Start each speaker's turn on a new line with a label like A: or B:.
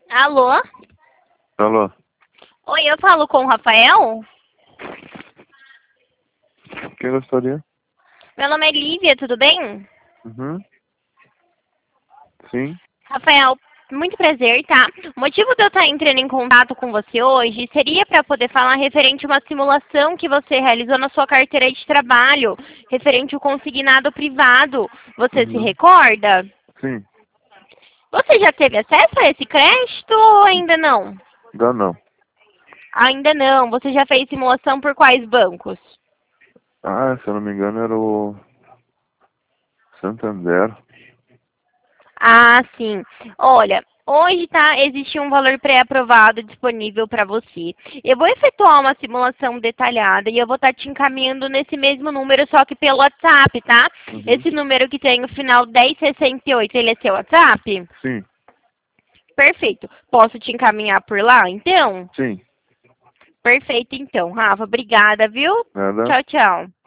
A: Alô?
B: Alô,
A: Oi, eu falo com o Rafael?
B: quem gostaria?
A: Meu nome é Lívia, tudo bem?
B: Uhum. Sim.
A: Rafael, muito prazer, tá? O motivo de eu estar entrando em contato com você hoje seria para poder falar referente a uma simulação que você realizou na sua carteira de trabalho, referente ao consignado privado. Você se
B: Uhum.
A: recorda?
B: Sim.
A: Você já teve acesso a esse crédito ou ainda não?
B: Dá não.
A: Ainda não. Você já fez simulação por quais bancos?
B: Ah, se eu não me engano era o Santander.
A: Ah, sim. Olha, hoje existe um valor pré-aprovado disponível para você. Eu vou efetuar uma simulação detalhada e eu vou estar te encaminhando nesse mesmo número, só que pelo WhatsApp, tá?
B: Uhum.
A: Esse número que tem o final 1068, ele é seu WhatsApp?
B: Sim.
A: Perfeito. Posso te encaminhar por lá, então?
B: Sim.
A: Perfeito, então. Rafa, obrigada, viu?
B: Nada.
A: Tchau, tchau.